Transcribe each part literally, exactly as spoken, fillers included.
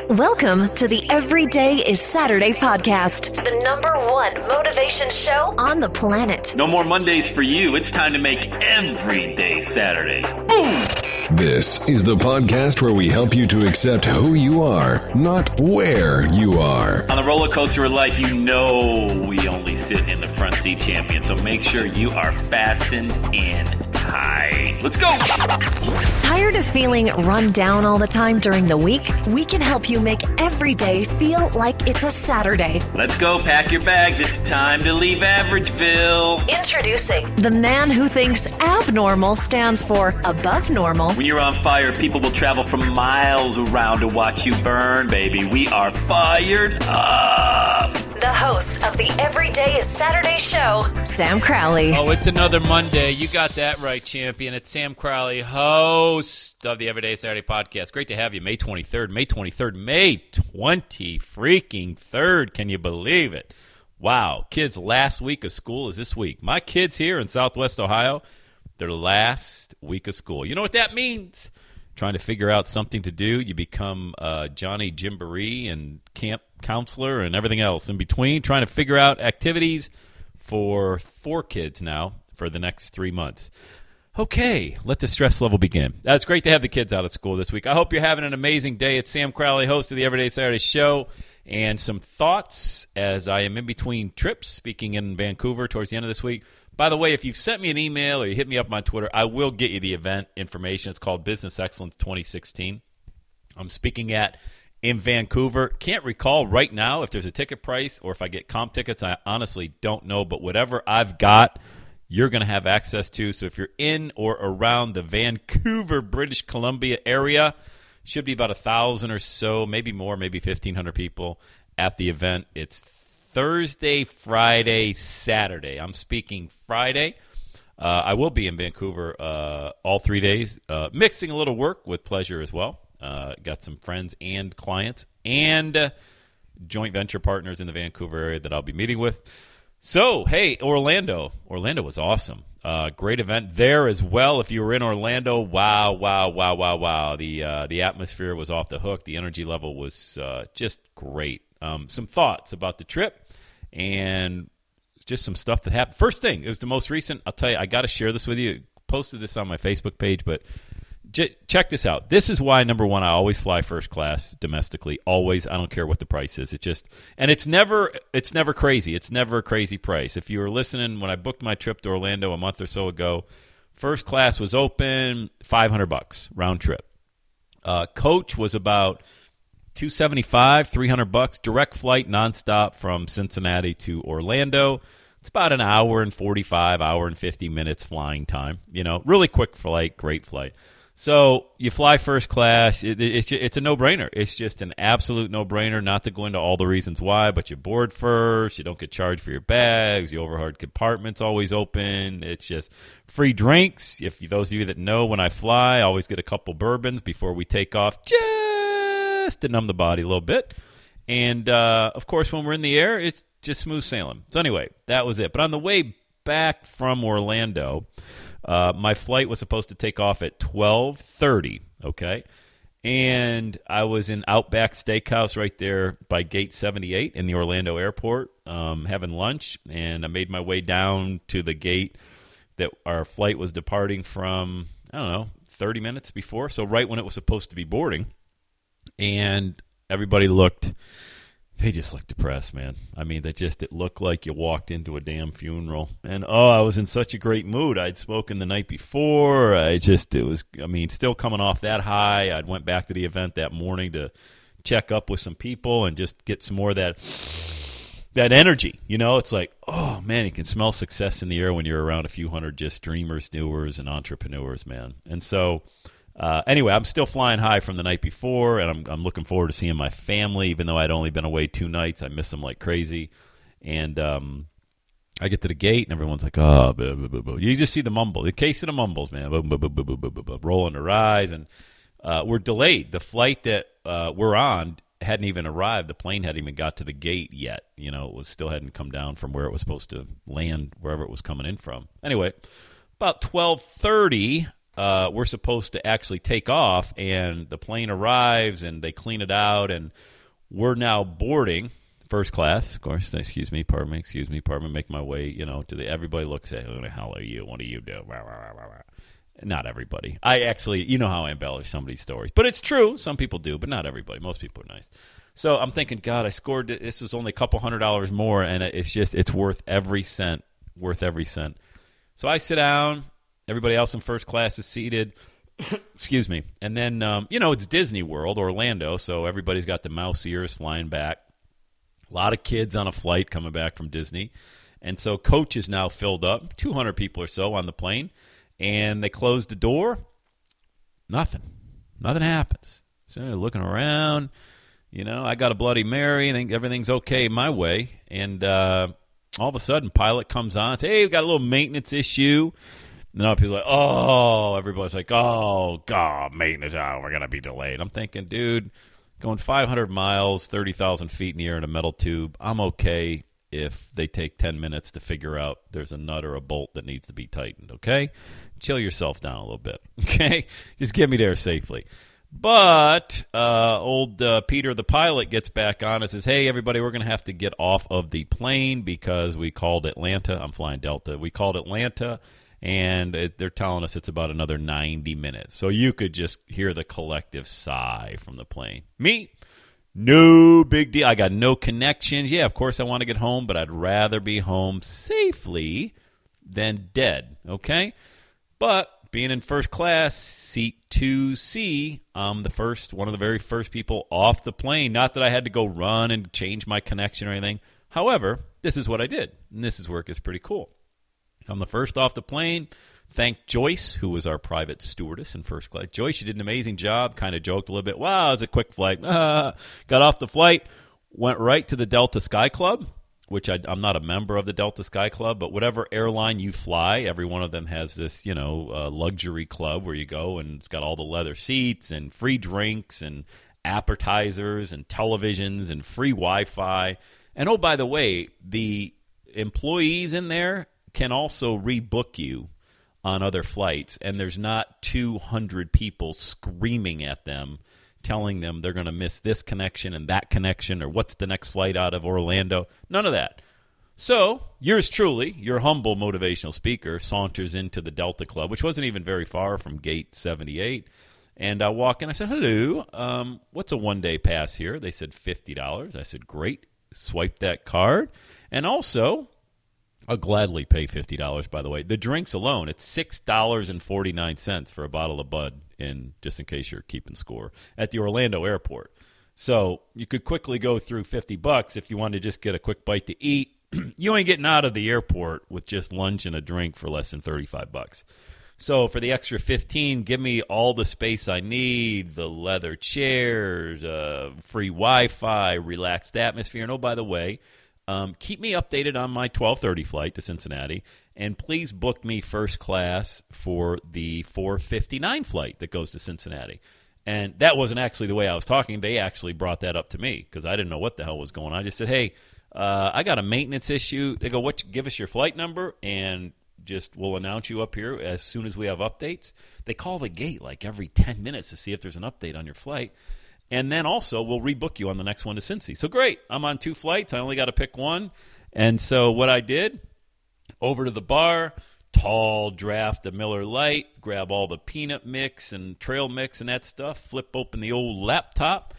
Welcome to the Everyday is Saturday podcast, the number one motivation show on the planet. No more Mondays for you. It's time to make every day Saturday. Boom! This is the podcast where we help you to accept who you are, not where you are. On the roller coaster of life, you know we only sit in the front seat, champion. So make sure you are fastened in tight. Let's go! Tired of feeling run down all the time during the week? We can help you make every day feel like it's a Saturday. Let's go, pack your bags. It's time to leave Averageville. Introducing the man who thinks abnormal stands for above normal. When you're on fire, people will travel from miles around to watch you burn, baby. We are fired up. The host of the Everyday is Saturday show, Sam Crowley. Oh, it's another Monday. You got that right, champion. It's Sam Crowley, host of the Everyday Saturday podcast. Great to have you. May twenty-third, May twenty-third, May twenty freaking third. Can you believe it? Wow. Kids' last week of school is this week. My kids here in Southwest Ohio, their last week of school. You know what that means? Trying to figure out something to do. You become uh, Johnny Gymboree and camp counselor and everything else in between, trying to figure out activities for four kids now for the next three months. Okay, let the stress level begin. Uh, it's great to have the kids out of school this week. I hope you're having an amazing day. It's Sam Crowley, host of the Everyday Saturday show, and some thoughts as I am in between trips, speaking in Vancouver towards the end of this week. By the way, if you've sent me an email or you hit me up on Twitter, I will get you the event information. It's called Business Excellence twenty sixteen. I'm speaking at in Vancouver. Can't recall right now if there's a ticket price or if I get comp tickets. I honestly don't know, but whatever I've got, you're going to have access to. So if you're in or around the Vancouver, British Columbia area, should be about a thousand or so, maybe more, maybe fifteen hundred people at the event. It's Thursday, Friday, Saturday. I'm speaking Friday. Uh, I will be in Vancouver uh, all three days, uh, mixing a little work with pleasure as well. Uh, got some friends and clients and uh, joint venture partners in the Vancouver area that I'll be meeting with. So, hey, Orlando. Orlando was awesome. Uh, great event there as well. If you were in Orlando, wow, wow, wow, wow, wow. The, uh, the atmosphere was off the hook. The energy level was uh, just great. Um, some thoughts about the trip and just some stuff that happened. First thing, it was the most recent. I'll tell you, I got to share this with you. Posted this on my Facebook page, but j- check this out. This is why, number one, I always fly first class domestically. Always. I don't care what the price is. It just, and it's never, it's never crazy. It's never a crazy price. If you were listening, when I booked my trip to Orlando a month or so ago, first class was open, five hundred bucks round trip. Uh, coach was about two seventy-five, three hundred bucks, direct flight nonstop from Cincinnati to Orlando. It's about an hour and forty-five, hour and fifty minutes flying time. You know, really quick flight, great flight. So you fly first class. It, it's it's a no-brainer. It's just an absolute no-brainer. Not to go into all the reasons why, but you board first. You don't get charged for your bags. The overhead compartment's always open. It's just free drinks. If those of you that know, when I fly, I always get a couple bourbons before we take off. Just to numb the body a little bit. And, uh, of course, when we're in the air, it's just smooth sailing. So, anyway, that was it. But on the way back from Orlando, uh, my flight was supposed to take off at twelve thirty, okay? And I was in Outback Steakhouse right there by Gate seventy-eight in the Orlando airport um, having lunch. And I made my way down to the gate that our flight was departing from, I don't know, thirty minutes before. So, right when it was supposed to be boarding. And everybody looked, they just looked depressed, man. I mean, they just, it looked like you walked into a damn funeral. And, oh, I was in such a great mood. I'd spoken the night before. I just, it was, I mean, still coming off that high. I went back to the event that morning to check up with some people and just get some more of that, that energy. You know, it's like, oh, man, you can smell success in the air when you're around a few hundred just dreamers, doers, and entrepreneurs, man. And so, Uh, anyway, I'm still flying high from the night before, and I'm, I'm looking forward to seeing my family, even though I'd only been away two nights. I miss them like crazy. And um, I get to the gate, and everyone's like, oh, blah, blah, blah, blah. You just see the mumble, the case of the mumbles, man, blah, blah, blah, blah, blah, blah, blah, rolling their eyes. And uh, we're delayed. The flight that uh, we're on hadn't even arrived. The plane hadn't even got to the gate yet. You know, it was still hadn't come down from where it was supposed to land, wherever it was coming in from. Anyway, about twelve thirty, uh, we're supposed to actually take off, and the plane arrives, and they clean it out, and we're now boarding first class, of course. Excuse me, pardon me, excuse me, pardon me. Make my way, you know, to the. Everybody looks at, who the hell are you? What do you do? Not everybody. I actually, you know how I embellish some of these stories, but it's true. Some people do, but not everybody. Most people are nice. So I'm thinking, God, I scored. This was only a couple hundred dollars more, and it's just, it's worth every cent. Worth every cent. So I sit down. Everybody else in first class is seated. Excuse me. And then, um, you know, it's Disney World, Orlando, so everybody's got the mouse ears flying back. A lot of kids on a flight coming back from Disney. And so coach is now filled up, two hundred people or so on the plane. And they close the door. Nothing. Nothing happens. So they're looking around. You know, I got a Bloody Mary. I think everything's okay my way. And uh, all of a sudden, pilot comes on and says, hey, we've got a little maintenance issue. And now people are like, oh, everybody's like, oh, God, maintenance, oh, we're going to be delayed. I'm thinking, dude, going five hundred miles, thirty thousand feet in the air in a metal tube, I'm okay if they take ten minutes to figure out there's a nut or a bolt that needs to be tightened, okay? Chill yourself down a little bit, okay? Just get me there safely. But uh, old uh, Peter, the pilot, gets back on and says, hey, everybody, we're going to have to get off of the plane because we called Atlanta. I'm flying Delta. We called Atlanta, and it, they're telling us it's about another ninety minutes. So you could just hear the collective sigh from the plane. Me? No big deal. I got no connections. Yeah, of course I want to get home, but I'd rather be home safely than dead, okay? But being in first class, seat two C, I'm the first, one of the very first people off the plane. Not that I had to go run and change my connection or anything. However, this is what I did, and this is where it gets pretty cool. I'm the first off the plane. Thank Joyce, who was our private stewardess in first class. Joyce, you did an amazing job. Kind of joked a little bit. Wow, it was a quick flight. Got off the flight, went right to the Delta Sky Club, which I, I'm not a member of the Delta Sky Club, but whatever airline you fly, every one of them has this, you know, uh, luxury club where you go, and it's got all the leather seats and free drinks and appetizers and televisions and free Wi-Fi. And, oh, by the way, the employees in there can also rebook you on other flights, and there's not two hundred people screaming at them, telling them they're going to miss this connection and that connection, or what's the next flight out of Orlando. None of that. So, yours truly, your humble motivational speaker, saunters into the Delta Club, which wasn't even very far from gate seventy-eight, and I walk in. I said, hello, um, what's a one-day pass here? They said fifty dollars. I said, great. Swipe that card. And also, I'll gladly pay fifty dollars, by the way. The drinks alone, it's six dollars and forty-nine cents for a bottle of Bud, in, just in case you're keeping score, at the Orlando airport. So you could quickly go through fifty bucks if you wanted to just get a quick bite to eat. You ain't getting out of the airport with just lunch and a drink for less than thirty-five bucks. So for the extra fifteen, give me all the space I need, the leather chairs, uh, free Wi-Fi, relaxed atmosphere. And oh, by the way, Um, keep me updated on my twelve thirty flight to Cincinnati, and please book me first class for the four fifty-nine flight that goes to Cincinnati. And that wasn't actually the way I was talking. They actually brought that up to me because I didn't know what the hell was going on. I just said, hey, uh, I got a maintenance issue. They go, what? Give us your flight number, and just we'll announce you up here as soon as we have updates. They call the gate like every ten minutes to see if there's an update on your flight. And then also, we'll rebook you on the next one to Cincy. So great. I'm on two flights. I only got to pick one. And so what I did, over to the bar, tall draft of Miller Lite, grab all the peanut mix and trail mix and that stuff, flip open the old laptop,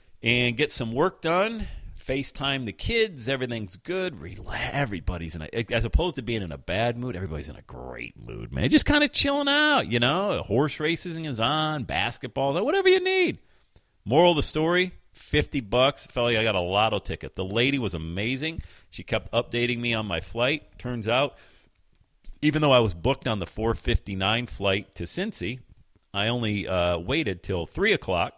and get some work done. FaceTime the kids. Everything's good. Relax. Everybody's in a, as opposed to being in a bad mood, everybody's in a great mood, man. Just kind of chilling out, you know. Horse racing is on, basketball, whatever you need. Moral of the story, fifty bucks. Felt like I got a lotto ticket. The lady was amazing. She kept updating me on my flight. Turns out, even though I was booked on the four fifty-nine flight to Cincy, I only uh, waited till three o'clock.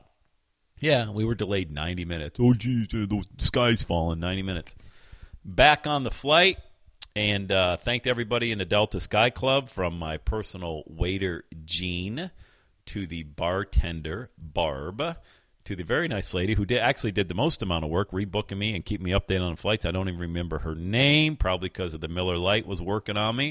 Yeah, we were delayed ninety minutes. Oh, geez, the sky's falling, ninety minutes. Back on the flight, and uh, thanked everybody in the Delta Sky Club, from my personal waiter, Gene, to the bartender, Barb, to the very nice lady who did, actually did the most amount of work, rebooking me and keeping me updated on the flights. I don't even remember her name, probably because of the Miller Lite was working on me.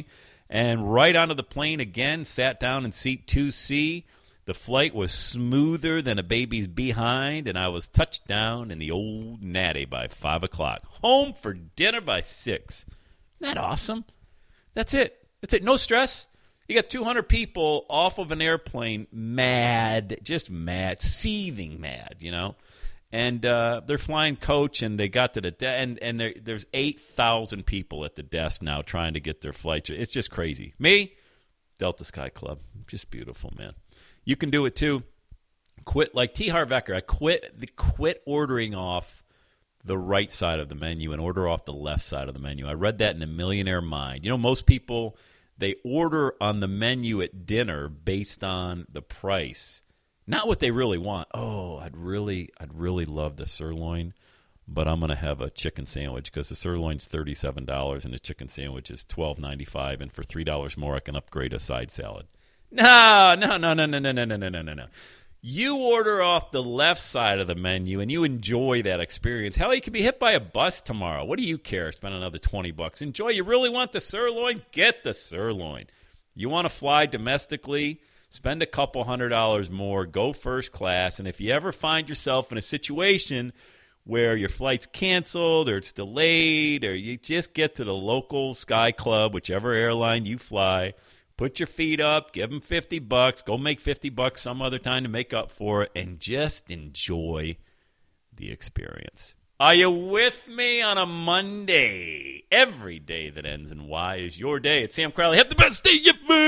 And right onto the plane again, sat down in seat two C. The flight was smoother than a baby's behind, and I was touched down in the old Natty by five o'clock. Home for dinner by six. Isn't that awesome? That's it. That's it. No stress. You got two hundred people off of an airplane, mad, just mad, seething mad, you know. And uh, they're flying coach, and they got to the de- and and there, there's eight thousand people at the desk now trying to get their flights. It's just crazy. Me, Delta Sky Club, just beautiful, man. You can do it too. Quit like T. Harv Eker. I quit the quit ordering off the right side of the menu and order off the left side of the menu. I read that in The Millionaire Mind. You know, most people, they order on the menu at dinner based on the price, not what they really want. Oh, I'd really, I'd really love the sirloin, but I'm going to have a chicken sandwich because the sirloin's thirty-seven dollars and the chicken sandwich is twelve ninety-five, and for three dollars more, I can upgrade a side salad. No, no, no, no, no, no, no, no, no, no, no. You order off the left side of the menu and you enjoy that experience. Hell, you could be hit by a bus tomorrow. What do you care? Spend another twenty bucks. Enjoy. You really want the sirloin? Get the sirloin. You want to fly domestically? Spend a couple hundred dollars more. Go first class. And if you ever find yourself in a situation where your flight's canceled or it's delayed or you just get to the local Sky Club, whichever airline you fly, put your feet up, give them fifty bucks, go make fifty bucks some other time to make up for it, and just enjoy the experience. Are you with me on a Monday? Every day that ends in Y is your day. It's Sam Crowley. Have the best day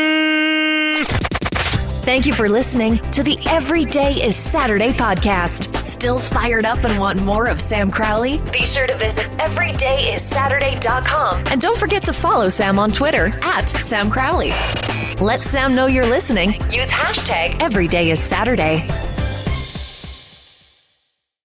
ever! Thank you for listening to the Every Day is Saturday podcast. Still fired up and want more of Sam Crowley? Be sure to visit every day is saturday dot com. And don't forget to follow Sam on Twitter at Sam Crowley. Let Sam know you're listening. Use hashtag Every Day is Saturday.